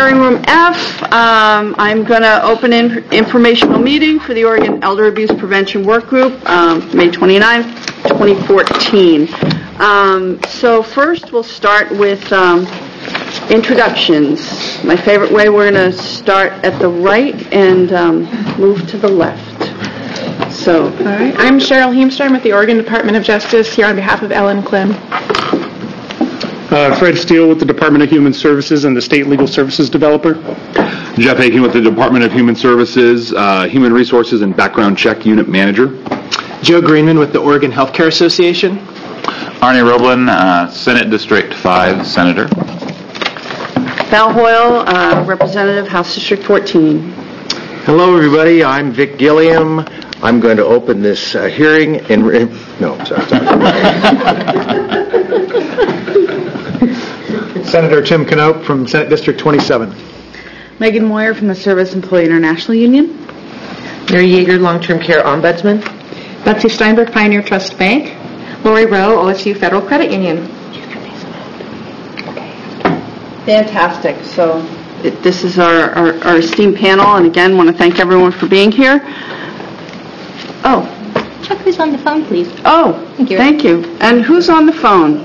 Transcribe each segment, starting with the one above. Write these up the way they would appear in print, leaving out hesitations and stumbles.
Hearing room F, I'm going to open informational meeting for the Oregon Elder Abuse Prevention Work Group, May 29th, 2014. So first we'll start with introductions. My favorite way, we're going to start at the right and move to the left. So, all right. I'm Cheryl Heemstorm with the Oregon Department of Justice, here on behalf of Ellen Klim. Fred Steele with the Department of Human Services and the State Legal Services Developer. Jeff Aiken with the Department of Human Services, Human Resources and Background Check Unit Manager. Joe Greenman with the Oregon Healthcare Association. Arnie Roblin, Senate District 5 Senator. Val Hoyle, Representative, House District 14. Hello, everybody. I'm Vic Gilliam. I'm going to open this hearing in... No, sorry. Senator Tim Knope from Senate District 27. Megan Moyer from the Service Employee International Union. Mary Yeager, Long-Term Care Ombudsman. Betsy Steinberg, Pioneer Trust Bank. Lori Rowe, OSU Federal Credit Union. Fantastic. So this is our esteemed panel, and again, want to thank everyone for being here. Oh. Check who's on the phone, please. Oh, thank you. And who's on the phone?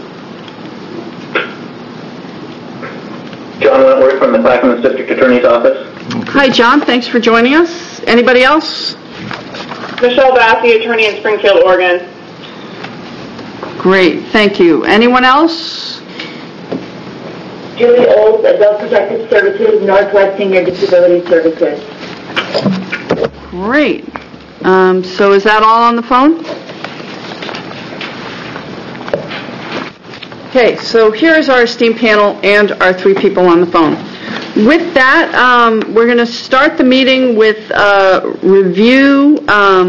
John Wentworth from the Clackamas District Attorney's Office. Hi, John. Thanks for joining us. Anybody else? Michelle Bassey, attorney in Springfield, Oregon. Great. Thank you. Anyone else? Julie Olds, Adult Protective Services, Northwest Senior Disability Services. Great. So is that all on the phone? Okay, so here's our esteemed panel and our three people on the phone. With that, we're going to start the meeting with a review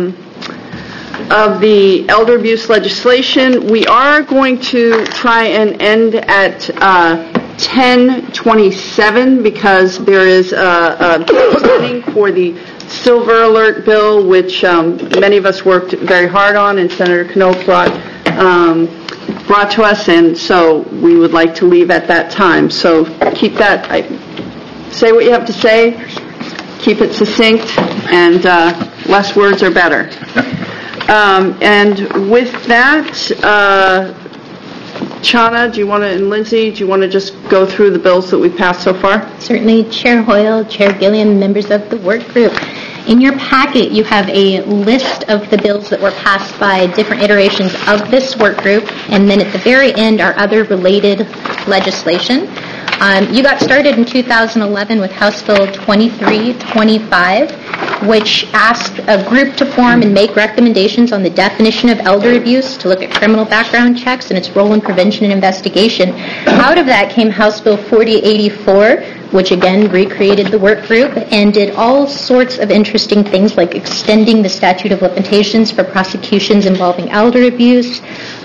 of the elder abuse legislation. We are going to try and end at 10:27 because there is a planning for the Silver Alert bill, which many of us worked very hard on, and Senator Knope brought to us, and so we would like to leave at that time. So keep that, say what you have to say, keep it succinct, and less words are better. And with that, Chana, and Lindsay, do you want to just go through the bills that we've passed so far? Certainly. Chair Hoyle, Chair Gilliam, members of the work group. In your packet, you have a list of the bills that were passed by different iterations of this work group, and then at the very end are other related legislation. You got started in 2011 with House Bill 2325, which asked a group to form and make recommendations on the definition of elder abuse, to look at criminal background checks and its role in prevention and investigation. Out of that came House Bill 4084, which again recreated the work group and did all sorts of interesting things like extending the statute of limitations for prosecutions involving elder abuse,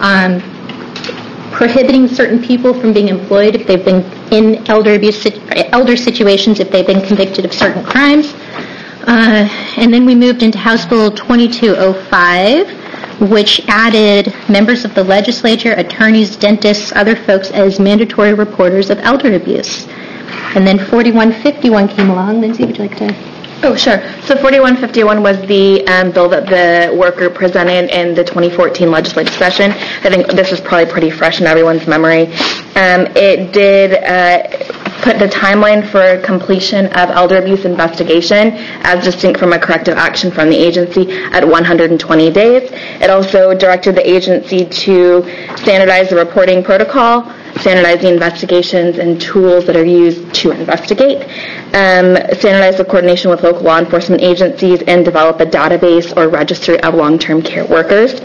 prohibiting certain people from being employed if they've been in elder situations if they've been convicted of certain crimes. And then we moved into House Bill 2205, which added members of the legislature, attorneys, dentists, other folks as mandatory reporters of elder abuse. And then 4151 came along. Lindsay, would you like to? Oh, sure. So 4151 was the bill that the work group presented in the 2014 legislative session. I think this is probably pretty fresh in everyone's memory. It did put the timeline for completion of elder abuse investigation as distinct from a corrective action from the agency at 120 days. It also directed the agency to standardize the reporting protocol, standardize the investigations and tools that are used to investigate, standardize the coordination with local law enforcement agencies, and develop a database or registry of long-term care workers.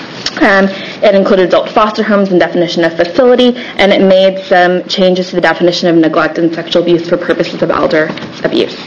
It included adult foster homes and definition of facility, and it made some changes to the definition of neglect and sexual abuse for purposes of elder abuse.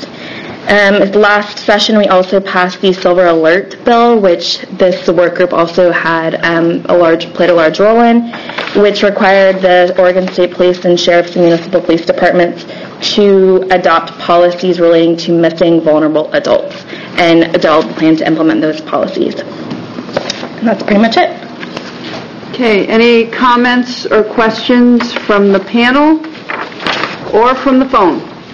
Last session, we also passed the Silver Alert bill, which the work group also had played a large role in, which required the Oregon State Police and Sheriff's and Municipal Police Departments to adopt policies relating to missing vulnerable adults and develop a plan to implement those policies. And that's pretty much it. Okay, any comments or questions from the panel or from the phone?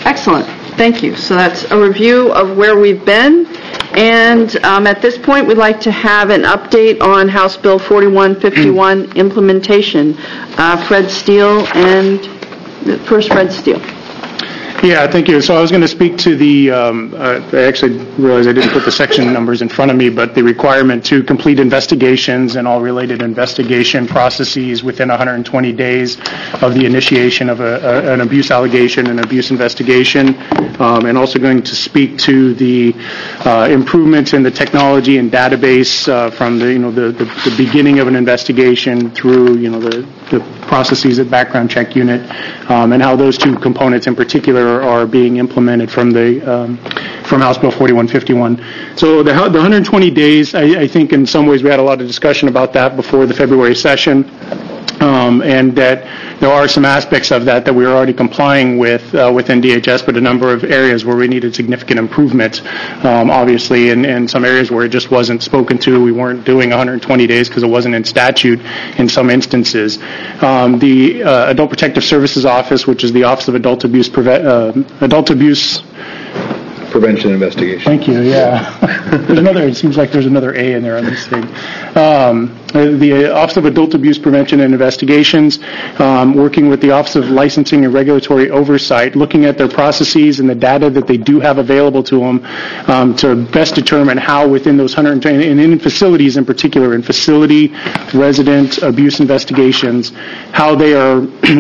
Excellent. Thank you. So that's a review of where we've been. And at this point, we'd like to have an update on House Bill 4151 implementation. Fred Steele and first Fred Steele. Yeah, thank you. So I was going to speak to the, I actually realized I didn't put the section numbers in front of me, but the requirement to complete investigations and all related investigation processes within 120 days of the initiation of an abuse allegation and abuse investigation, and also going to speak to the improvements in the technology and database from the beginning of an investigation through the processes at background check unit, and how those two components in particular are being implemented from House Bill 4151. So the 120 days, I think in some ways we had a lot of discussion about that before the February session, and that there are some aspects of that we are already complying with within DHS, but a number of areas where we needed significant improvement, obviously, and some areas where it just wasn't spoken to. We weren't doing 120 days because it wasn't in statute in some instances. The Adult Protective Services Office, which is the Office of Adult Abuse Prevention Investigation. Thank you, yeah. It seems like there's another A in there on this thing. The Office of Adult Abuse Prevention and Investigations, working with the Office of Licensing and Regulatory Oversight, looking at their processes and the data that they do have available to them to best determine how within those 120, and in facilities in particular, in facility resident abuse investigations, how they are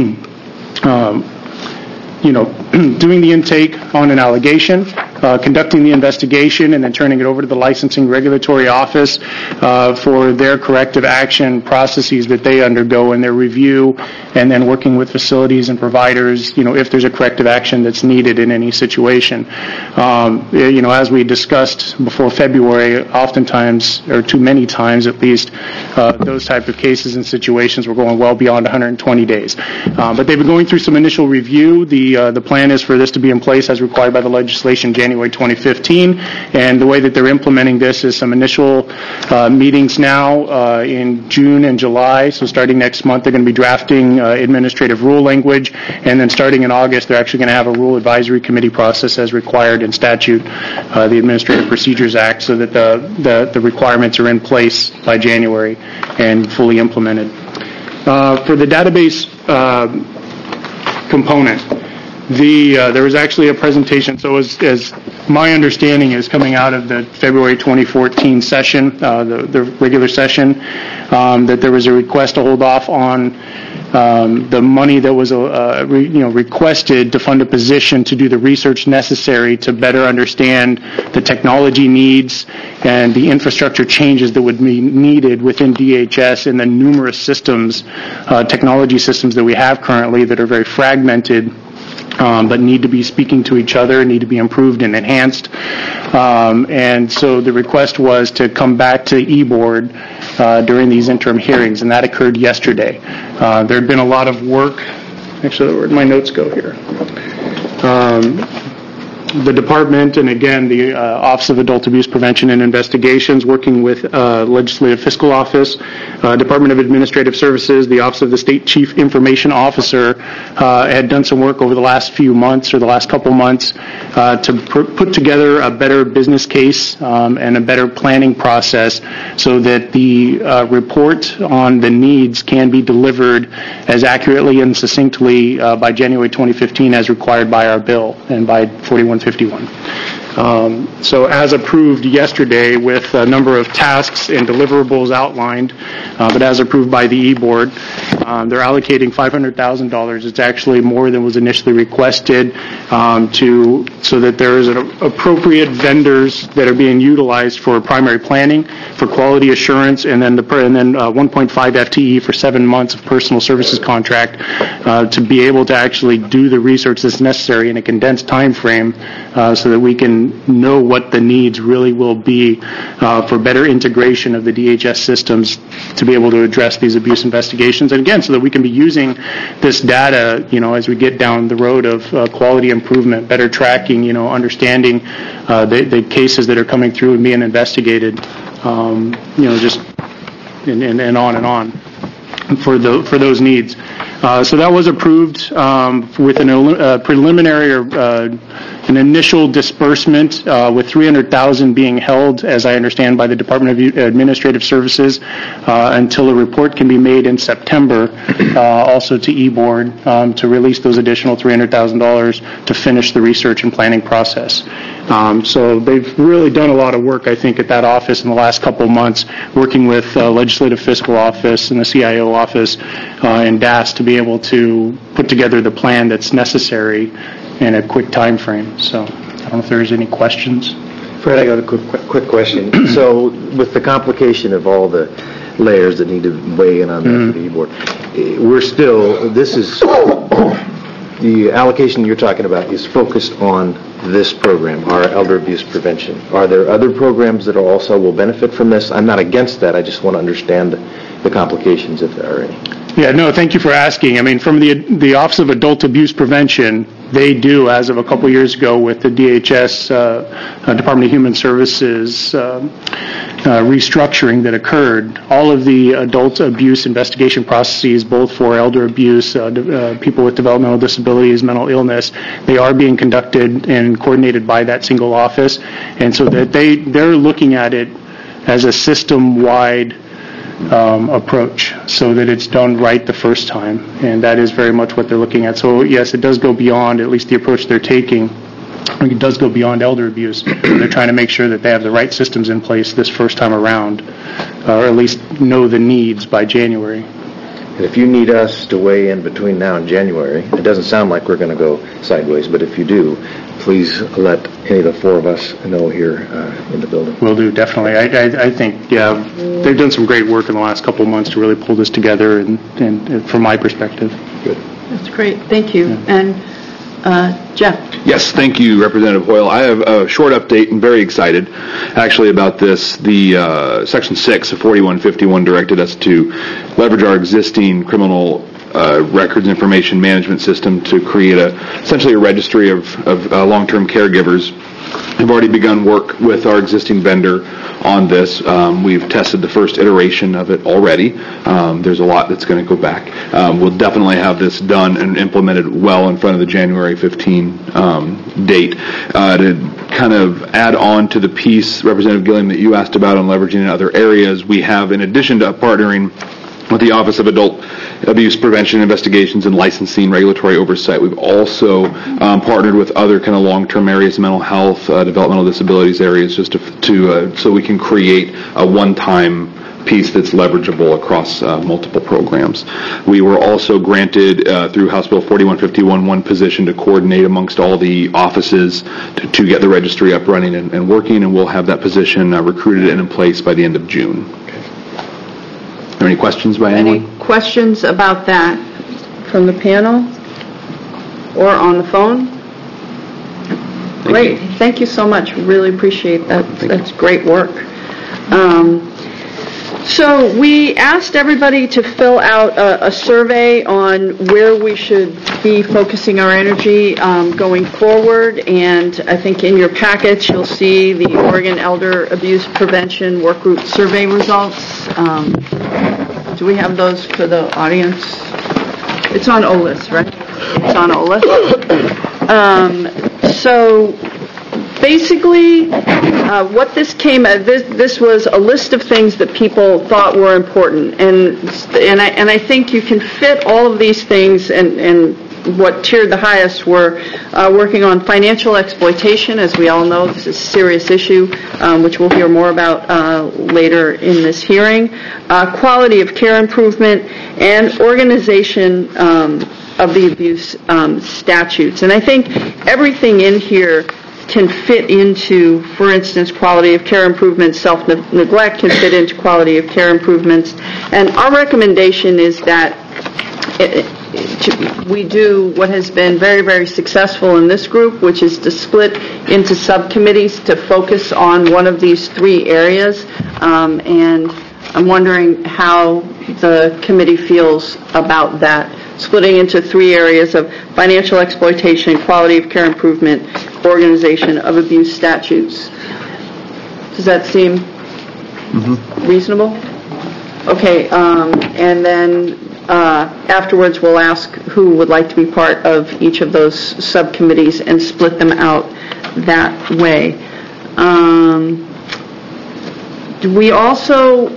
doing the intake on an allegation, conducting the investigation, and then turning it over to the licensing regulatory office for their corrective action processes that they undergo in their review, and then working with facilities and providers, if there's a corrective action that's needed in any situation. As we discussed before February, oftentimes, or too many times at least, those type of cases and situations were going well beyond 120 days. But they've been going through some initial review. The plan is for this to be in place as required by the legislation January 2015, and the way that they're implementing this is some initial meetings now in June and July. So starting next month, they're going to be drafting administrative rule language, and then starting in August, they're actually going to have a rule advisory committee process as required in statute, the Administrative Procedures Act, so that the requirements are in place by January and fully implemented. For the database component, there was actually a presentation. So as my understanding is coming out of the February 2014 session, the regular session, that there was a request to hold off on the money that was requested to fund a position to do the research necessary to better understand the technology needs and the infrastructure changes that would be needed within DHS and the numerous systems, technology systems that we have currently that are very fragmented, but need to be speaking to each other, need to be improved and enhanced. And so the request was to come back to e-board during these interim hearings, and that occurred yesterday. There had been a lot of work. Actually, where'd my notes go here? The department, and again, the Office of Adult Abuse Prevention and Investigations, working with Legislative Fiscal Office, Department of Administrative Services, the Office of the State Chief Information Officer, had done some work over the last few months, or the last couple months, to put together a better business case and a better planning process so that the report on the needs can be delivered as accurately and succinctly by January 2015 as required by our bill and by 4151. So as approved yesterday with a number of tasks and deliverables outlined, but as approved by the e-board, they're allocating $500,000. It's actually more than was initially requested so that there is appropriate vendors that are being utilized for primary planning, for quality assurance, and then 1.5 FTE for 7 months of personal services contract to be able to actually do the research that's necessary in a condensed time frame so that we can know what the needs really will be for better integration of the DHS systems to be able to address these abuse investigations. And again, so that we can be using this data, as we get down the road of quality improvement, better tracking, understanding the cases that are coming through and being investigated, just and on and on. for those needs. So that was approved with a preliminary or an initial disbursement with $300,000 being held, as I understand, by the Department of Administrative Services until a report can be made in September, also to E-Board to release those additional $300,000 to finish the research and planning process. So they've really done a lot of work, I think, at that office in the last couple of months, working with Legislative Fiscal Office and the CIO office and DAS to be able to put together the plan that's necessary in a quick time frame. So I don't know if there's any questions. Fred, I got a quick question. So with the complication of all the layers that need to weigh in on that for the E-Board, the allocation you're talking about is focused on this program, our elder abuse prevention. Are there other programs that also will benefit from this? I'm not against that. I just want to understand the complications, if there are any. Yeah, no, thank you for asking. I mean, from the Office of Adult Abuse Prevention, they do, as of a couple years ago with the DHS, Department of Human Services restructuring that occurred, all of the adult abuse investigation processes, both for elder abuse, people with developmental disabilities, mental illness, they are being conducted and coordinated by that single office. And so that they're looking at it as a system-wide approach so that it's done right the first time, and that is very much what they're looking at. So yes, it does go beyond, at least the approach they're taking, it does go beyond elder abuse. They're trying to make sure that they have the right systems in place this first time around, or at least know the needs by January. And if you need us to weigh in between now and January, it doesn't sound like we're going to go sideways, but if you do, please let any of the four of us know here in the building. Will do, definitely. I think, yeah, they've done some great work in the last couple of months to really pull this together, and from my perspective. Good. That's great. Thank you. Yeah. And Jeff. Yes, thank you, Representative Hoyle. I have a short update and very excited, actually, about this. The Section 6 of 4151 directed us to leverage our existing criminal records information management system to create essentially a registry of long-term caregivers. We've already begun work with our existing vendor on this. We've tested the first iteration of it already. There's a lot that's going to go back. We'll definitely have this done and implemented well in front of the January 15 date. To kind of add on to the piece, Representative Gilliam, that you asked about on leveraging in other areas, we have, in addition to partnering with the Office of Adult Abuse Prevention Investigations and Licensing Regulatory Oversight, we've also partnered with other kind of long-term areas, mental health, developmental disabilities areas, just so we can create a one-time piece that's leverageable across multiple programs. We were also granted through House Bill 4151 one position to coordinate amongst all the offices to get the registry up running and working, and we'll have that position recruited and in place by the end of June. Are there any questions by anyone? Any questions about that from the panel or on the phone? Great. Thank you so much. Really appreciate that. That's great work. So we asked everybody to fill out a survey on where we should be focusing our energy going forward, and I think in your packets you'll see the Oregon Elder Abuse Prevention Work Group survey results. Do we have those for the audience? It's on OLIS, right? It's on OLIS. So basically, what this came at, this was a list of things that people thought were important, and I think you can fit all of these things, and what tiered the highest were working on financial exploitation. As we all know, this is a serious issue, which we'll hear more about later in this hearing. Quality of care improvement and organization of the abuse statutes. And I think everything in here can fit into, for instance, quality of care improvements. Self-neglect can fit into quality of care improvements. And our recommendation is that we do what has been very, very successful in this group, which is to split into subcommittees to focus on one of these three areas. And I'm wondering how the committee feels about that, splitting into three areas of financial exploitation, quality of care improvement, organization of abuse statutes. Does that seem reasonable? Okay, and then afterwards, we'll ask who would like to be part of each of those subcommittees and split them out that way. We also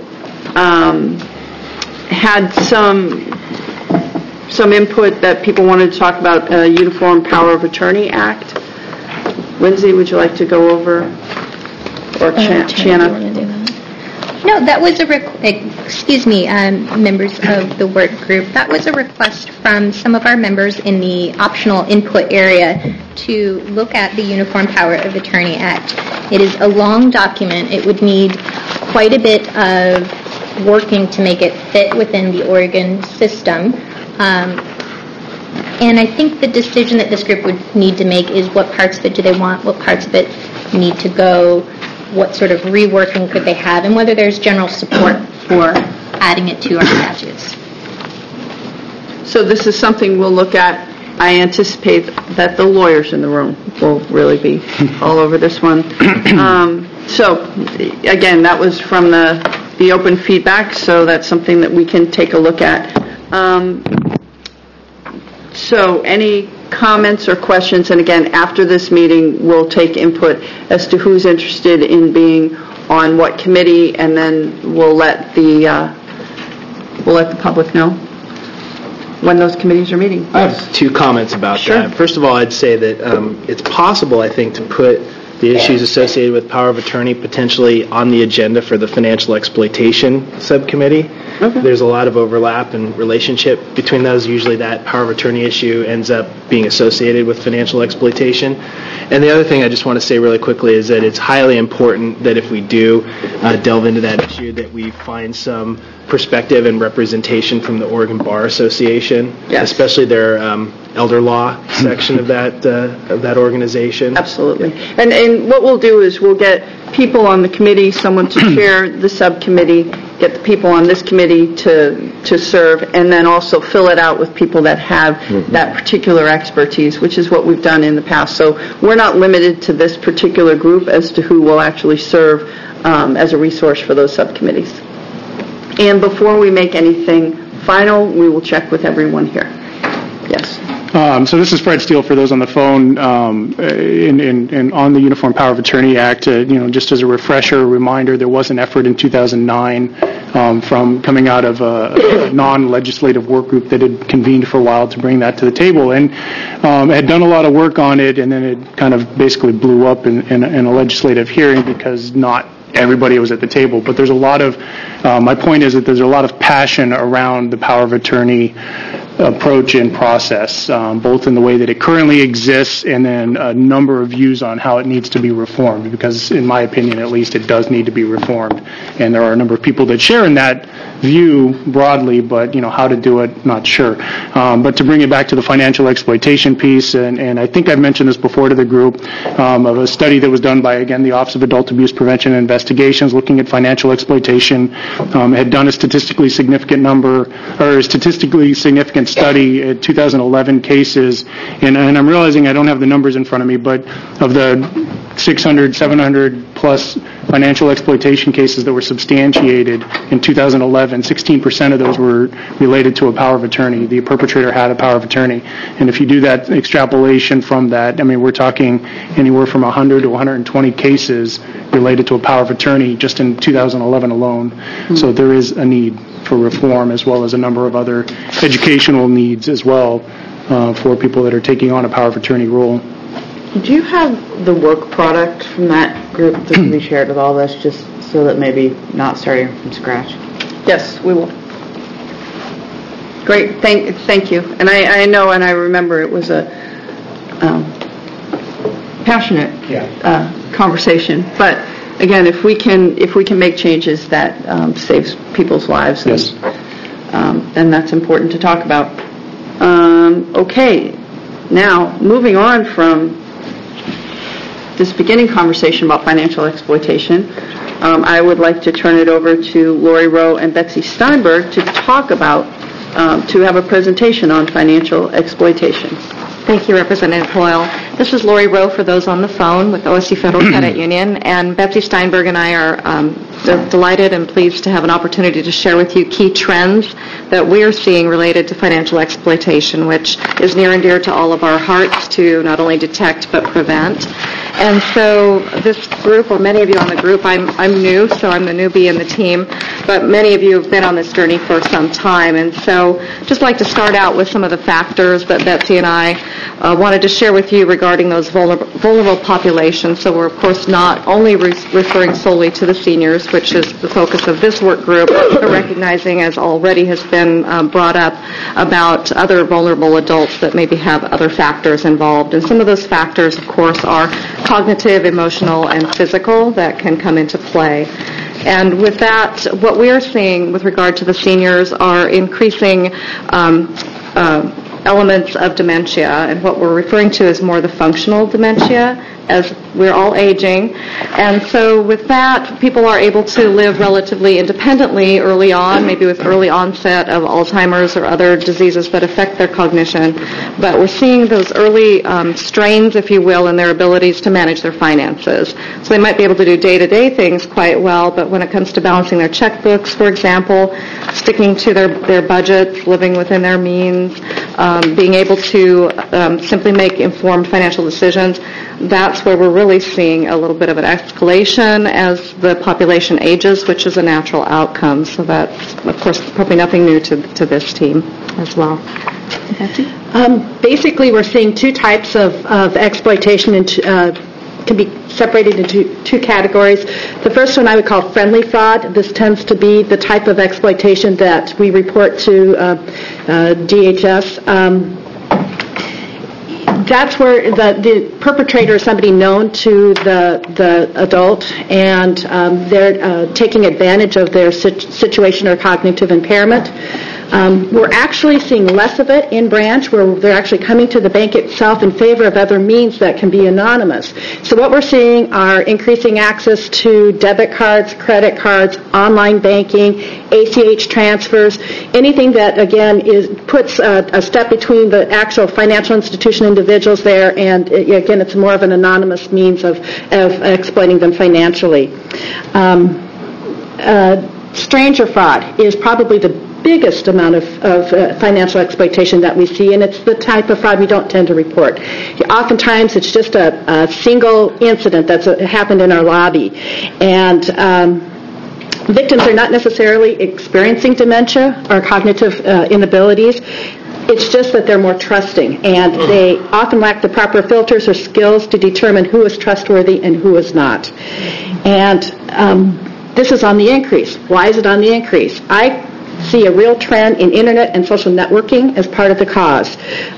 had some input that people wanted to talk about Uniform Power of Attorney Act. Lindsay, would you like to go over? Or Shanna? No, that was members of the work group. That was a request from some of our members in the optional input area to look at the Uniform Power of Attorney Act. It is a long document. It would need quite a bit of working to make it fit within the Oregon system. And I think the decision that this group would need to make is what parts of it do they want, what parts of it need to go, what sort of reworking could they have, and whether there's general support for adding it to our statutes. So this is something we'll look at. I anticipate that the lawyers in the room will really be all over this one. So, again, that was from the open feedback, so that's something that we can take a look at. So any comments or questions? And again, after this meeting, we'll take input as to who's interested in being on what committee, and then we'll let the public know when those committees are meeting. I have two comments about that. First of all, I'd say that it's possible, I think, to put the issues associated with power of attorney potentially on the agenda for the financial exploitation subcommittee. Okay. There's a lot of overlap and relationship between those. Usually that power of attorney issue ends up being associated with financial exploitation. And the other thing I just want to say really quickly is that it's highly important that if we do delve into that issue, that we find some perspective and representation from the Oregon Bar Association, especially their elder law section of that organization. Absolutely. And what we'll do is we'll get people on the committee, someone to chair the subcommittee, get the people on this committee to serve, and then also fill it out with people that have that particular expertise, which is what we've done in the past. So we're not limited to this particular group as to who will actually serve as a resource for those subcommittees. And before we make anything final, we will check with everyone here. Yes. So this is Fred Steele for those on the phone, and on the Uniform Power of Attorney Act. Just as a refresher, reminder, there was an effort in 2009 from coming out of a non-legislative work group that had convened for a while to bring that to the table, and had done a lot of work on it, and then it kind of basically blew up in a legislative hearing because not everybody was at the table. But there's a lot of, my point is that there's a lot of passion around the power of attorney approach and process, both in the way that it currently exists and then a number of views on how it needs to be reformed, because in my opinion at least it does need to be reformed, and there are a number of people that share in that view broadly, but how to do it, not sure. But to bring it back to the financial exploitation piece, and I think I've mentioned this before to the group, of a study that was done by, again, the Office of Adult Abuse Prevention and Investigations looking at financial exploitation, had done a statistically significant study at 2011 cases, and I'm realizing I don't have the numbers in front of me, but of the 600, 700 plus financial exploitation cases that were substantiated in 2011, 16% of those were related to a power of attorney. The perpetrator had a power of attorney. And if you do that extrapolation from that, we're talking anywhere from 100 to 120 cases related to a power of attorney just in 2011 alone. Mm-hmm. So there is a need for reform, as well as a number of other educational needs as well for people that are taking on a power of attorney role. Do you have the work product from that group that can be shared with all of us, just so that maybe not starting from scratch? Yes, we will. Great, thank you. And I know and I remember it was a passionate conversation. But again, if we can make changes that saves people's lives, then that's important to talk about. Okay, now moving on from this beginning conversation about financial exploitation, I would like to turn it over to Lori Rowe and Betsy Steinberg to talk about, to have a presentation on financial exploitation. Thank you, Representative Hoyle. This is Lori Rowe for those on the phone with OSU Federal Credit Union, and Betsy Steinberg and I are delighted and pleased to have an opportunity to share with you key trends that we're seeing related to financial exploitation, which is near and dear to all of our hearts to not only detect but prevent. And so this group, or many of you on the group, I'm new, so I'm the newbie in the team, but many of you have been on this journey for some time. And so just like to start out with some of the factors that Betsy and I wanted to share with you regarding those vulnerable populations. So we're, of course, not only referring solely to the seniors, which is the focus of this work group, but recognizing, as already has been brought up, about other vulnerable adults that maybe have other factors involved. And some of those factors, of course, are cognitive, emotional, and physical that can come into play. And with that, what we are seeing with regard to the seniors are increasing elements of dementia, and what we're referring to is more the functional dementia, as we're all aging. And so with that, people are able to live relatively independently early on, maybe with early onset of Alzheimer's or other diseases that affect their cognition. But we're seeing those early strains, if you will, in their abilities to manage their finances. So they might be able to do day-to-day things quite well, but when it comes to balancing their checkbooks, for example, sticking to their budgets, living within their means, being able to simply make informed financial decisions, that's where we're really seeing a little bit of an escalation as the population ages, which is a natural outcome. So that's, of course, probably nothing new to this team as well. Betsy? Basically, we're seeing two types of exploitation can be separated into two categories. The first one I would call friendly fraud. This tends to be the type of exploitation that we report to DHS. That's where the perpetrator is somebody known to the adult, and they're taking advantage of their situation or cognitive impairment. We're actually seeing less of it in branch, where they're actually coming to the bank itself in favor of other means that can be anonymous. So what we're seeing are increasing access to debit cards, credit cards, online banking, ACH transfers, anything that, again, puts a step between the actual financial institution individuals there, and again, it's more of an anonymous means of exploiting them financially. Stranger fraud is probably the biggest amount of financial exploitation that we see, and it's the type of fraud we don't tend to report. Oftentimes it's just a single incident that's happened in our lobby, and victims are not necessarily experiencing dementia or cognitive inabilities. It's just that they're more trusting, and they often lack the proper filters or skills to determine who is trustworthy and who is not. And this is on the increase. Why is it on the increase? I see a real trend in internet and social networking as part of the cause.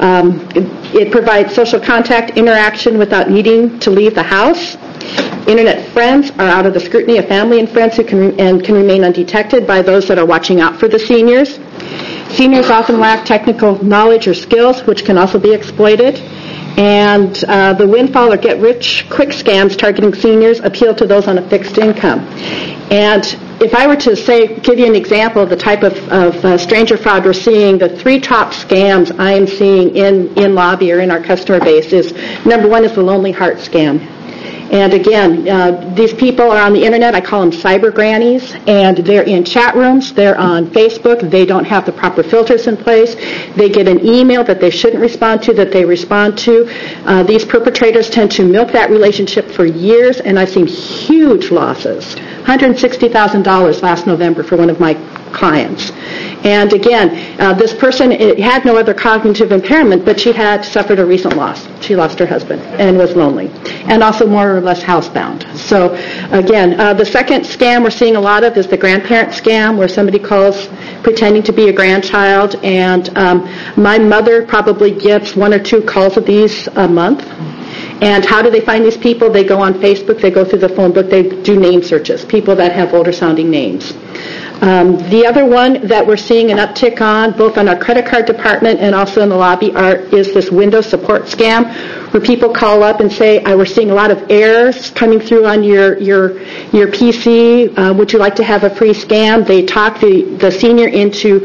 It provides social contact, interaction without needing to leave the house. Internet friends are out of the scrutiny of family and friends who can remain undetected by those that are watching out for the seniors. Seniors often lack technical knowledge or skills, which can also be exploited. And the windfall or get-rich-quick scams targeting seniors appeal to those on a fixed income. And if I were to give you an example of the type of stranger fraud we're seeing, the three top scams I am seeing in lobby or in our customer base is, number one is the Lonely Heart scam. And again, these people are on the internet. I call them cyber grannies, and they're in chat rooms. They're on Facebook. They don't have the proper filters in place. They get an email that they shouldn't respond to that they respond to. These perpetrators tend to milk that relationship for years, and I've seen huge losses. $160,000 last November for one of my clients. And again, this person had no other cognitive impairment, but she had suffered a recent loss. She lost her husband and was lonely, and also more or less housebound. So again, the second scam we're seeing a lot of is the grandparent scam, where somebody calls pretending to be a grandchild, and my mother probably gets 1 or 2 calls of these a month. And how do they find these people? They go on Facebook, they go through the phone book, they do name searches, people that have older sounding names. The other one that we're seeing an uptick on, both on our credit card department and also in the lobby, is this Windows support scam, where people call up and say, we're seeing a lot of errors coming through on your PC. Would you like to have a free scan? They talk the senior into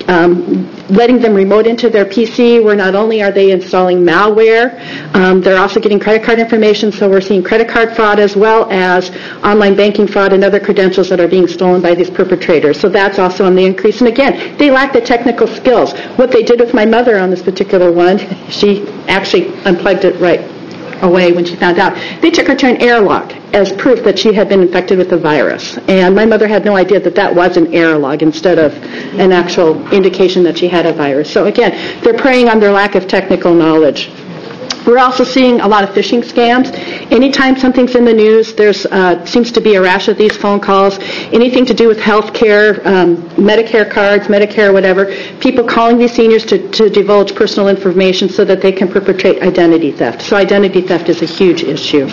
letting them remote into their PC, where not only are they installing malware, they're also getting credit card information, so we're seeing credit card fraud as well as online banking fraud and other credentials that are being stolen by these perpetrators. So that's also on the increase. And again, they lack the technical skills. What they did with my mother on this particular one, she actually unplugged it right away when she found out. They took her to an error log as proof that she had been infected with the virus. And my mother had no idea that that was an error log instead of an actual indication that she had a virus. So again, they're preying on their lack of technical knowledge. We're also seeing a lot of phishing scams. Anytime something's in the news, there's seems to be a rash of these phone calls. Anything to do with health care, Medicare cards, Medicare, whatever, people calling these seniors to divulge personal information so that they can perpetrate identity theft. So identity theft is a huge issue.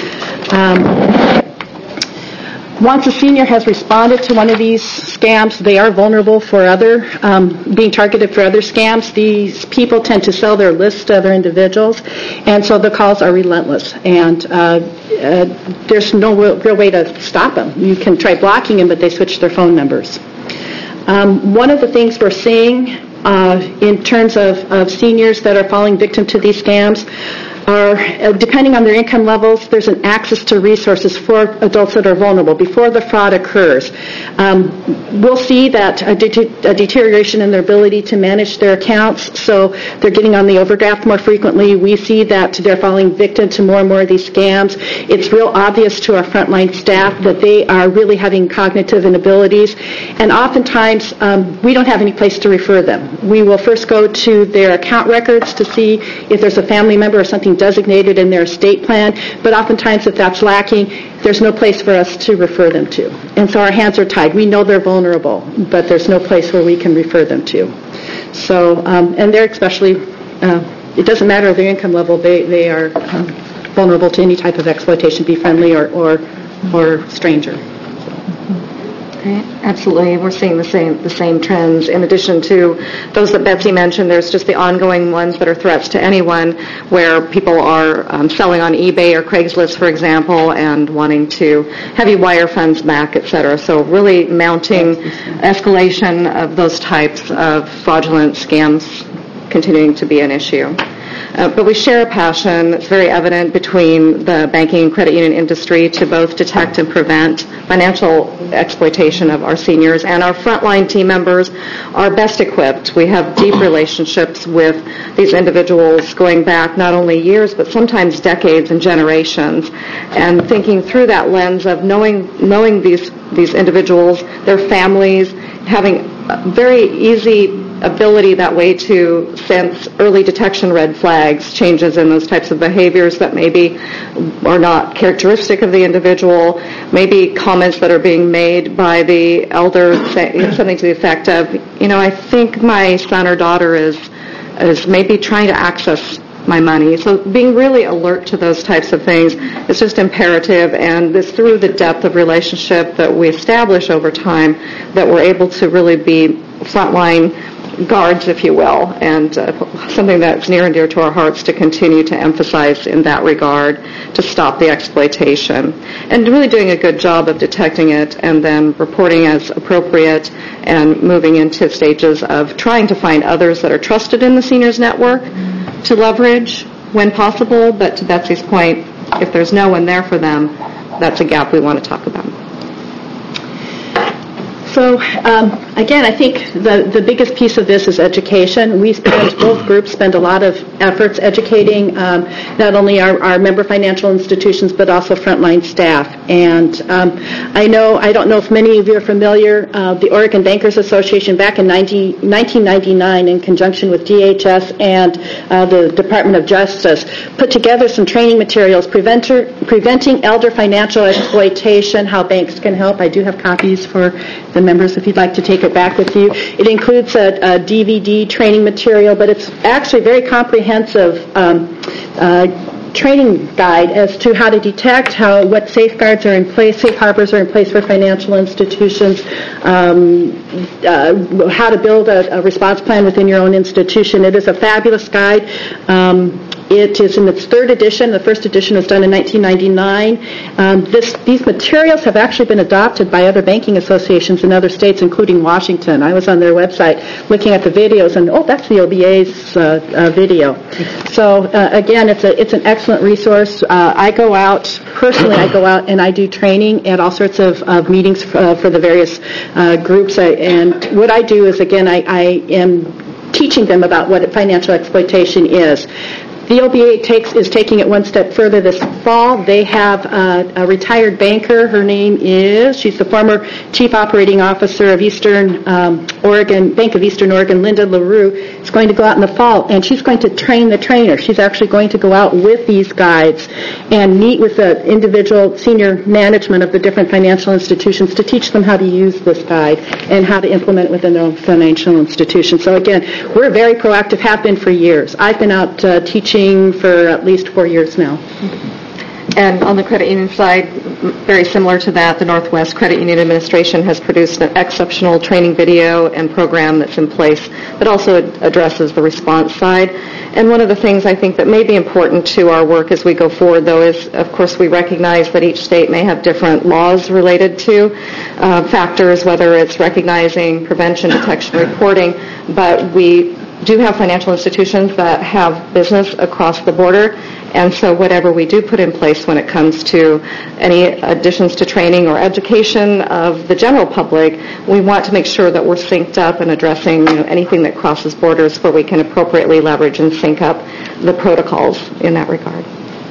Once a senior has responded to one of these scams, they are vulnerable for being targeted for other scams. These people tend to sell their lists to other individuals, and so the calls are relentless. And there's no real way to stop them. You can try blocking them, but they switch their phone numbers. One of the things we're seeing in terms of seniors that are falling victim to these scams are, depending on their income levels, there's an access to resources for adults that are vulnerable before the fraud occurs. We'll see that a deterioration in their ability to manage their accounts, so they're getting on the overdraft more frequently. We see that they're falling victim to more and more of these scams. It's real obvious to our frontline staff that they are really having cognitive inabilities, and oftentimes we don't have any place to refer them. We will first go to their account records to see if there's a family member or something designated in their estate plan, but oftentimes if that's lacking, there's no place for us to refer them to. And so our hands are tied. We know they're vulnerable, but there's no place where we can refer them to. So, and they're especially, it doesn't matter their income level, they are vulnerable to any type of exploitation, be friendly or stranger. Absolutely. We're seeing the same trends. In addition to those that Betsy mentioned, there's just the ongoing ones that are threats to anyone, where people are selling on eBay or Craigslist, for example, and wanting to have you wire funds back, et cetera. So really mounting escalation of those types of fraudulent scams continuing to be an issue. But we share a passion that's very evident between the banking and credit union industry to both detect and prevent financial exploitation of our seniors, and our frontline team members are best equipped. We have deep relationships with these individuals going back not only years but sometimes decades and generations, and thinking through that lens of knowing these individuals, their families, having a very easy ability that way to sense early detection red flags, changes in those types of behaviors that maybe are not characteristic of the individual, maybe comments that are being made by the elder, something to the effect of, I think my son or daughter is maybe trying to access my money. So being really alert to those types of things is just imperative, and it's through the depth of relationship that we establish over time that we're able to really be frontline guards, if you will, and something that's near and dear to our hearts to continue to emphasize in that regard to stop the exploitation, and really doing a good job of detecting it and then reporting as appropriate and moving into stages of trying to find others that are trusted in the seniors network to leverage when possible. But to Betsy's point, if there's no one there for them, that's a gap we want to talk about. So, again, I think the biggest piece of this is education. Both groups spend a lot of efforts educating not only our member financial institutions, but also frontline staff. And I don't know if many of you are familiar, the Oregon Bankers Association back in 1999, in conjunction with DHS and the Department of Justice, put together some training materials, preventing elder financial exploitation, how banks can help. I do have copies for the members if you'd like to take it back with you. It includes a DVD training material, but it's actually a very comprehensive training guide as to how to detect, what safeguards are in place, safe harbors are in place for financial institutions, how to build a response plan within your own institution. It is a fabulous guide. It is in its third edition. The first edition was done in 1999. These materials have actually been adopted by other banking associations in other states, including Washington. I was on their website looking at the videos, and that's the OBA's video. So again, it's an excellent resource. I go out and I do training at all sorts of meetings for the various groups. And what I do is, again, I am teaching them about what financial exploitation is. The OBA is taking it one step further this fall. They have a retired banker. Her name she's the former Chief Operating Officer of Eastern Oregon, Bank of Eastern Oregon, Linda LaRue, is going to go out in the fall, and she's going to train the trainer. She's actually going to go out with these guides and meet with the individual senior management of the different financial institutions to teach them how to use this guide and how to implement it within their own financial institution. So again, we're very proactive, have been for years. I've been out teaching for at least 4 years now. And on the credit union side, very similar to that, the Northwest Credit Union Administration has produced an exceptional training video and program that's in place that also addresses the response side. And one of the things I think that may be important to our work as we go forward, though, is, of course, we recognize that each state may have different laws related to factors, whether it's recognizing prevention, detection, reporting, but we do have financial institutions that have business across the border, and so whatever we do put in place when it comes to any additions to training or education of the general public, we want to make sure that we're synced up and addressing anything that crosses borders where we can appropriately leverage and sync up the protocols in that regard.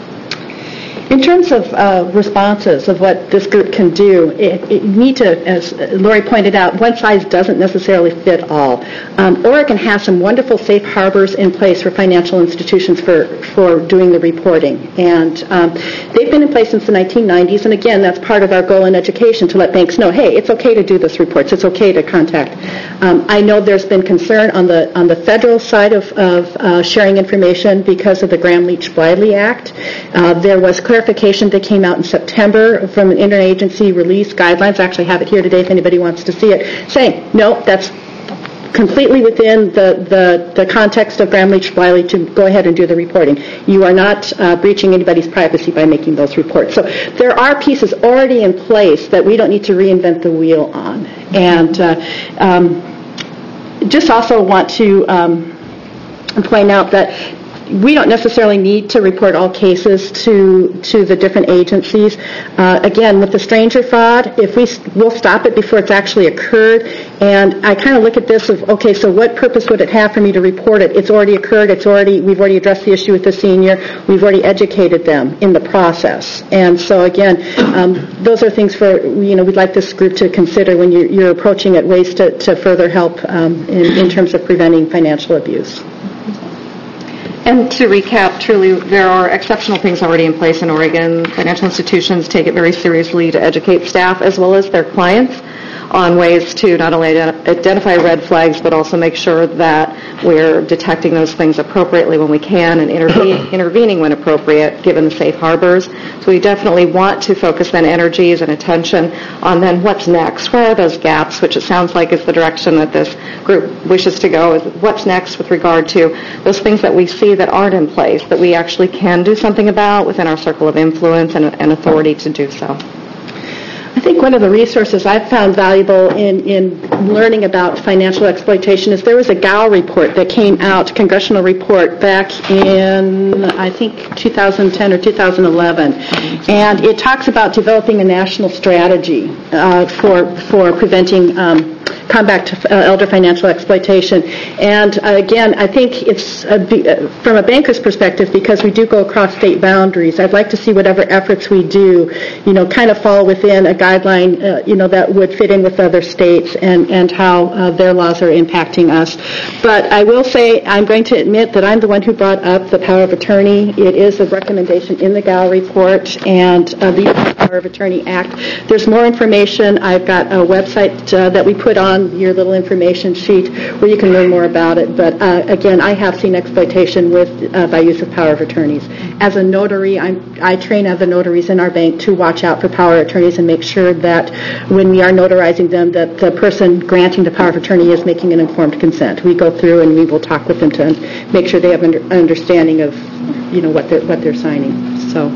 In terms of responses of what this group can do, it need to, as Lori pointed out, one size doesn't necessarily fit all. Oregon has some wonderful safe harbors in place for financial institutions for doing the reporting. And they've been in place since the 1990s, and again, that's part of our goal in education, to let banks know, hey, it's okay to do this reports, it's okay to contact. I know there's been concern on the federal side of sharing information because of the Gramm-Leach-Bliley Act. There was clarification that came out in September from an interagency release guidelines. I actually have it here today if anybody wants to see it, saying, no, that's completely within the context of Gramm-Leach-Bliley to go ahead and do the reporting. You are not breaching anybody's privacy by making those reports. So there are pieces already in place that we don't need to reinvent the wheel on. And just also want to point out that we don't necessarily need to report all cases to the different agencies. Again, with the stranger fraud, we'll stop it before it's actually occurred. And I kind of look at this of, okay, so what purpose would it have for me to report it? It's already occurred. We've already addressed the issue with the senior. We've already educated them in the process. And so again, those are things we'd like this group to consider when you're approaching it, ways to further help in terms of preventing financial abuse. And to recap, truly, there are exceptional things already in place in Oregon. Financial institutions take it very seriously to educate staff as well as their clients on ways to not only identify red flags, but also make sure that we're detecting those things appropriately when we can and intervening when appropriate, given the safe harbors. So we definitely want to focus then energies and attention on then what's next. Where are those gaps, which it sounds like is the direction that this group wishes to go, is what's next with regard to those things that we see that aren't in place, that we actually can do something about within our circle of influence and authority to do so. I think one of the resources I've found valuable in learning about financial exploitation is there was a GAO report that came out, congressional report, back in, I think, 2010 or 2011. And it talks about developing a national strategy for preventing combat to elder financial exploitation. And again, I think it's from a banker's perspective, because we do go across state boundaries, I'd like to see whatever efforts we do, kind of fall within a guideline, that would fit in with other states and how their laws are impacting us. But I will say, I'm going to admit that I'm the one who brought up the power of attorney. It is a recommendation in the GAO report and the Power of Attorney Act. There's more information. I've got a website that we put on your little information sheet where you can learn more about it. But again, I have seen exploitation by use of power of attorneys. As a notary, I train other notaries in our bank to watch out for power of attorneys and make sure sure that when we are notarizing them, that the person granting the power of attorney is making an informed consent. We go through and we will talk with them to make sure they have an understanding of, what they're signing. So.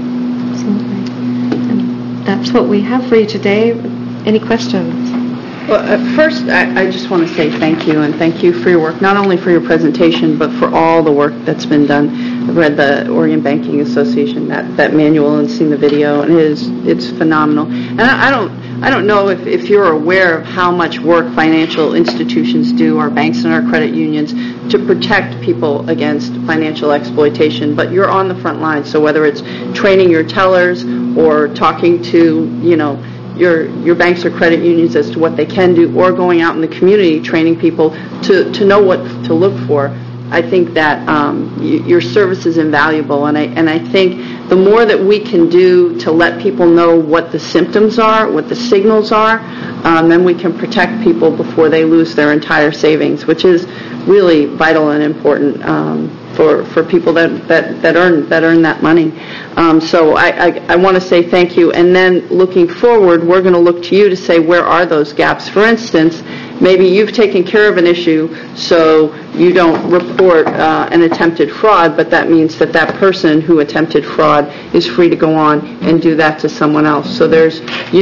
That's what we have for you today. Any questions? Well, first, I just want to say thank you, and thank you for your work, not only for your presentation, but for all the work that's been done. I've read the Oregon Banking Association, that manual, and seen the video, and it's phenomenal. And I don't know if you're aware of how much work financial institutions do, our banks and our credit unions, to protect people against financial exploitation, but you're on the front line. So whether it's training your tellers or talking to, your banks or credit unions as to what they can do, or going out in the community training people to know what to look for, I think that your service is invaluable, and I think the more that we can do to let people know what the symptoms are, what the signals are, then we can protect people before they lose their entire savings, which is really vital and important for people that earn that money. So I want to say thank you. And then looking forward, we're going to look to you to say, where are those gaps? For instance, maybe you've taken care of an issue so you don't report an attempted fraud, but that means that person who attempted fraud is free to go on and do that to someone else. So there's,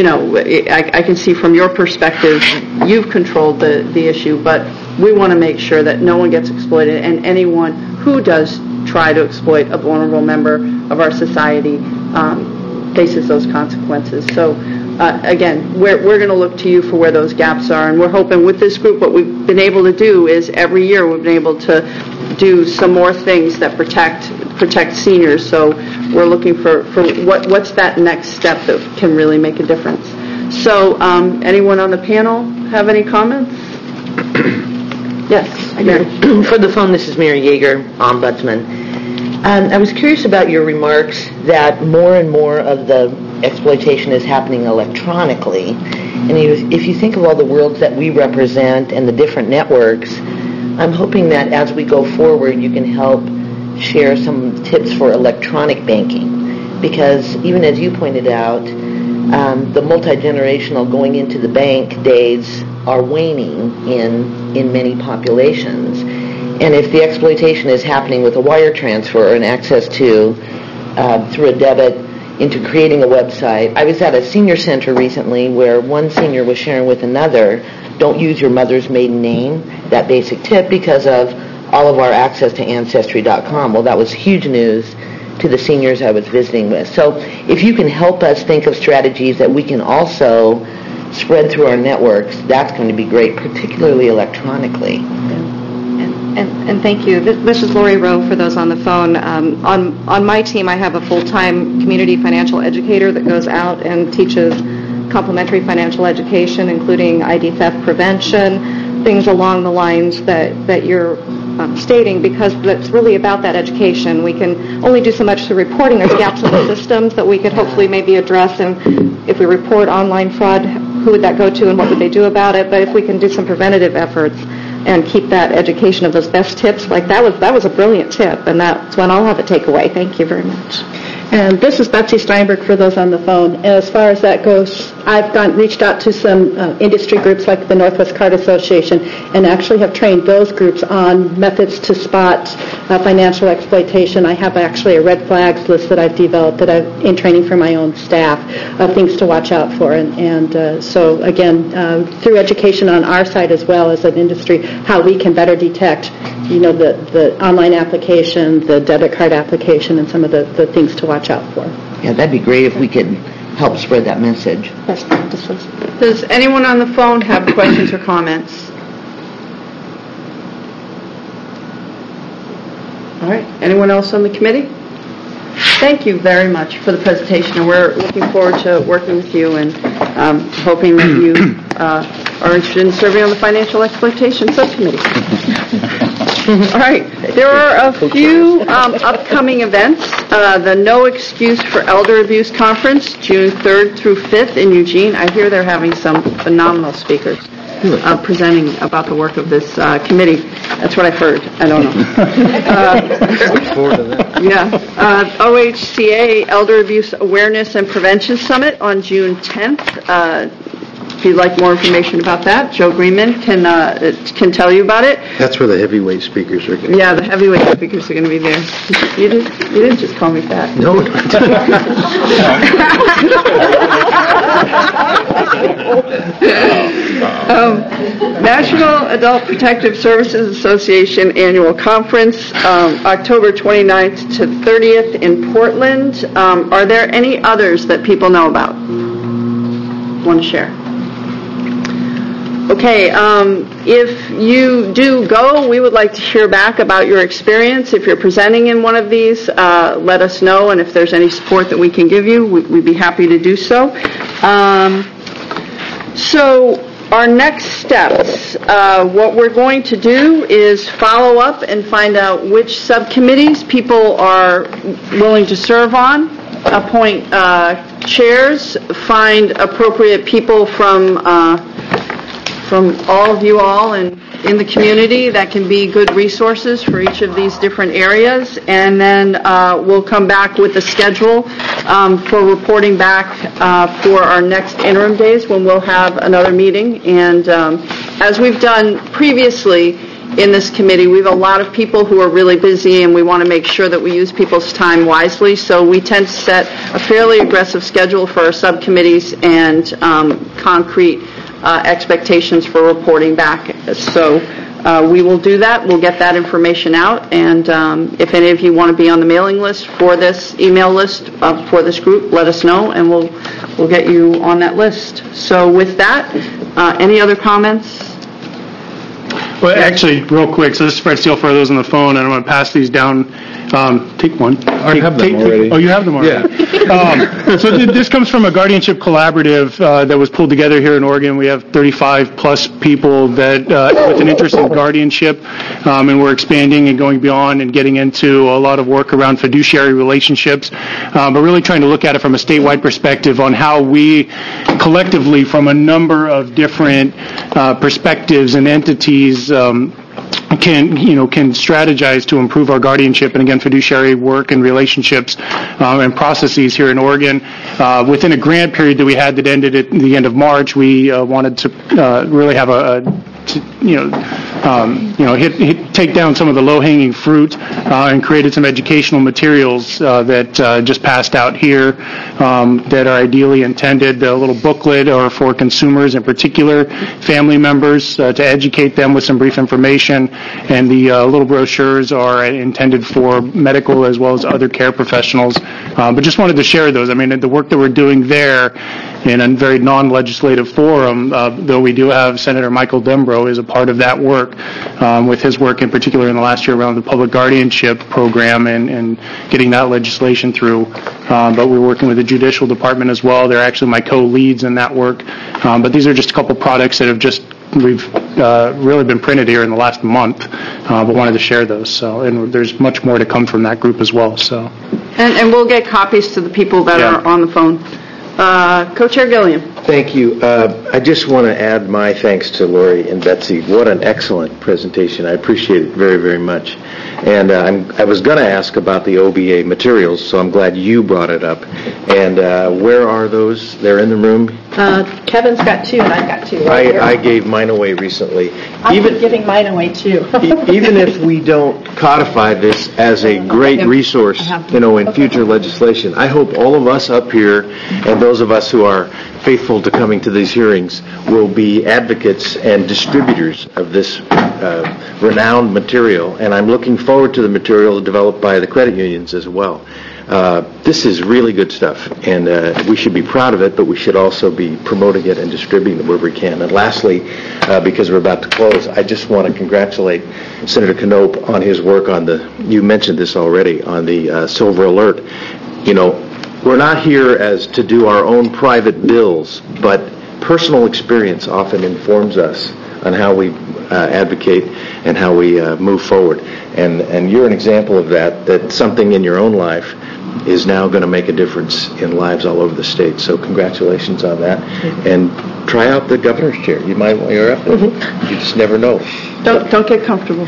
I can see from your perspective, you've controlled the issue, but we want to make sure that no one gets exploited, and anyone who does try to exploit a vulnerable member of our society faces those consequences. So again, we're going to look to you for where those gaps are, and we're hoping with this group what we've been able to do is every year we've been able to do some more things that protect seniors. So we're looking for what's that next step that can really make a difference. So anyone on the panel have any comments? Yes. For the phone, this is Mary Yeager, Ombudsman. I was curious about your remarks that more and more of the exploitation is happening electronically. And if you think of all the worlds that we represent and the different networks, I'm hoping that as we go forward, you can help share some tips for electronic banking. Because even as you pointed out, the multi-generational going into the bank days are waning in many populations. And if the exploitation is happening with a wire transfer and access to, through a debit, into creating a website. I was at a senior center recently where one senior was sharing with another, don't use your mother's maiden name, that basic tip, because of all of our access to Ancestry.com. Well, that was huge news to the seniors I was visiting with. So if you can help us think of strategies that we can also spread through our networks, that's going to be great, particularly electronically. And thank you. This is Lori Rowe for those on the phone. On my team, I have a full-time community financial educator that goes out and teaches complementary financial education, including ID theft prevention, things along the lines that you're stating, because it's really about that education. We can only do so much through reporting. There's gaps in the systems that we could hopefully maybe address, and if we report online fraud, who would that go to and what would they do about it? But if we can do some preventative efforts and keep that education of those best tips, like that was a brilliant tip, and that's when I'll have a takeaway. Thank you very much. And this is Betsy Steinberg for those on the phone. As far as that goes, I've reached out to some industry groups like the Northwest Card Association and actually have trained those groups on methods to spot financial exploitation. I have actually a red flags list that I've developed that I've in training for my own staff of things to watch out for. And so again, through education on our side as well as an industry, how we can better detect, the online application, the debit card application, and some of the things to watch out for. Yeah, that'd be great if we could help spread that message. Best practices. Does anyone on the phone have questions or comments? All right. Anyone else on the committee? Thank you very much for the presentation, and we're looking forward to working with you and hoping that you are interested in serving on the Financial Exploitation Subcommittee. All right. There are a few upcoming events. The No Excuse for Elder Abuse Conference, June 3rd through 5th in Eugene. I hear they're having some phenomenal speakers. presenting about the work of this committee. That's what I've heard. I don't know. Look forward to that. Yeah. OHCA Elder Abuse Awareness and Prevention Summit on June 10th. If you'd like more information about that, Joe Greenman can tell you about it. That's where the heavyweight speakers are going to be. Yeah, the heavyweight speakers are going to be there. You didn't just call me fat. No. National Adult Protective Services Association Annual Conference, October 29th to 30th in Portland. Are there any others that people know about? Want to share? Okay, if you do go, we would like to hear back about your experience. If you're presenting in one of these, let us know, and if there's any support that we can give you, we'd be happy to do so. So our next steps, what we're going to do is follow up and find out which subcommittees people are willing to serve on, appoint chairs, find appropriate people from all of you all and in the community that can be good resources for each of these different areas, and then we'll come back with a schedule for reporting back for our next interim days when we'll have another meeting. And as we've done previously in this committee, we have a lot of people who are really busy, and we want to make sure that we use people's time wisely, so we tend to set a fairly aggressive schedule for our subcommittees and concrete expectations for reporting back. So we will do that. We'll get that information out, and if any of you want to be on the mailing list for this email list for this group, let us know, and we'll get you on that list. So with that, any other comments? Well, actually, real quick, so this is Fred Steele for those on the phone, and I'm going to pass these down. Take one. I have them already. Oh, you have them already? Yeah. So this comes from a guardianship collaborative that was pulled together here in Oregon. We have 35-plus people that with an interest in guardianship, and we're expanding and going beyond and getting into a lot of work around fiduciary relationships, but really trying to look at it from a statewide perspective on how we collectively, from a number of different perspectives and entities, can strategize to improve our guardianship and, again, fiduciary work and relationships and processes here in Oregon. Within a grant period that we had that ended at the end of March, we wanted to really have take down some of the low-hanging fruit and created some educational materials that just passed out here that are ideally intended. A little booklet or for consumers, in particular family members, to educate them with some brief information, and the little brochures are intended for medical as well as other care professionals. But just wanted to share those. I mean, the work that we're doing there in a very non-legislative forum, though we do have Senator Michael Dembro is a part of that work, with his work in particular in the last year around the public guardianship program and getting that legislation through. But we're working with the Judicial Department as well. They're actually my co-leads in that work. But these are just a couple products that have we've really been printed here in the last month, but wanted to share those. So, and there's much more to come from that group as well. So, and we'll get copies to the people that are on the phone. Co-Chair Gilliam. Thank you. I just want to add my thanks to Lori and Betsy. What an excellent presentation. I appreciate it very, very much. And I was going to ask about the OBA materials, so I'm glad you brought it up. And where are those? They're in the room? Kevin's got two, and I've got two. I gave mine away recently. I've been giving mine away, too. Even if we don't codify this as a great resource, in future legislation, I hope all of us up here and those of us who are faithful to coming to these hearings will be advocates and distributors of this renowned material, and I'm looking forward to the material developed by the credit unions as well. This is really good stuff, and we should be proud of it, but we should also be promoting it and distributing it wherever we can. And lastly, because we're about to close, I just want to congratulate Senator Knopp on his work on you mentioned this already, on the Silver Alert. We're not here as to do our own private bills, but personal experience often informs us on how we advocate and how we move forward. And you're an example of that something in your own life is now going to make a difference in lives all over the state. So congratulations on that. And try out the governor's chair. You might want your up. You just never know. Don't get comfortable.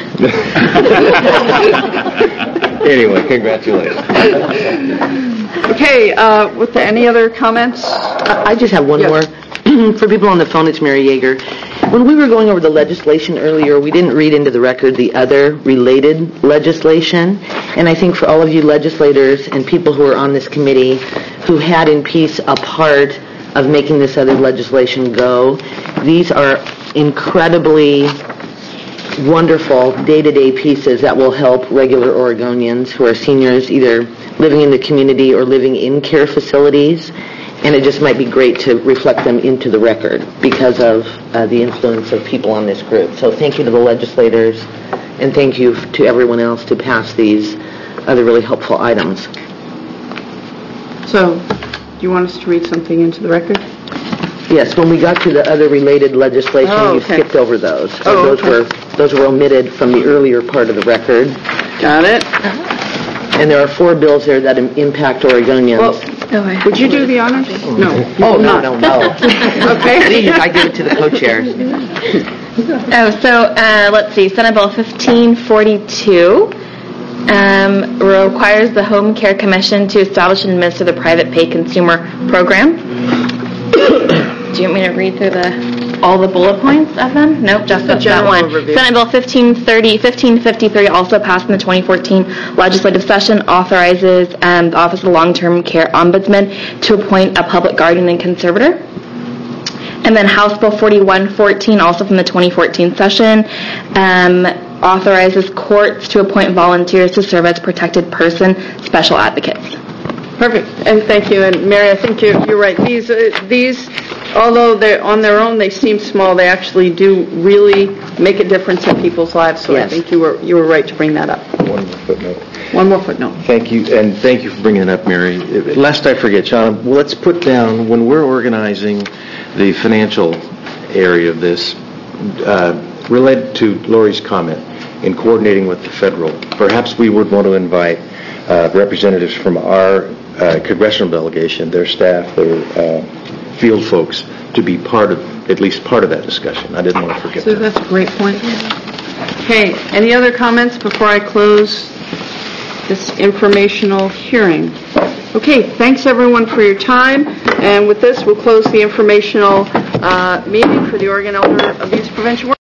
Anyway, congratulations. Okay, with any other comments? I just have one more. For people on the phone, it's Mary Yeager. When we were going over the legislation earlier, we didn't read into the record the other related legislation. And I think for all of you legislators and people who are on this committee who had in peace a part of making this other legislation go, these are incredibly wonderful day-to-day pieces that will help regular Oregonians who are seniors either living in the community or living in care facilities. And it just might be great to reflect them into the record because of the influence of people on this group. So thank you to the legislators, and thank you to everyone else to pass these other really helpful items. So, do you want us to read something into the record? Yes, when we got to the other related legislation, you skipped over those. So those were omitted from the earlier part of the record. Got it. And there are 4 bills there that impact Oregonians. Would you do the honors? No. No. Okay. I give it to the co-chairs. Let's see. Senate Bill 1542 requires the Home Care Commission to establish and administer the private pay consumer program. Do you want me to read through all the bullet points of them? Nope, just that one. Overview. Senate Bill 1553 also passed in the 2014 legislative session, authorizes the Office of the Long-Term Care Ombudsman to appoint a public guardian and conservator. And then House Bill 4114, also from the 2014 session, authorizes courts to appoint volunteers to serve as protected person special advocates. Perfect, and thank you. And Mary, I think you're right. These, although they're on their own, they seem small. They actually do really make a difference in people's lives. So yes. I think you were right to bring that up. One more footnote. One more footnote. Thank you, and thank you for bringing it up, Mary. Lest I forget, Sean, let's put down, when we're organizing the financial area of this, related to Lori's comment, in coordinating with the federal, perhaps we would want to invite representatives from our congressional delegation, their staff, their field folks, to be at least part of that discussion. I didn't want to forget that. That's a great point. Okay, any other comments before I close this informational hearing? Okay, thanks everyone for your time. And with this, we'll close the informational meeting for the Oregon Elder Abuse Prevention Work.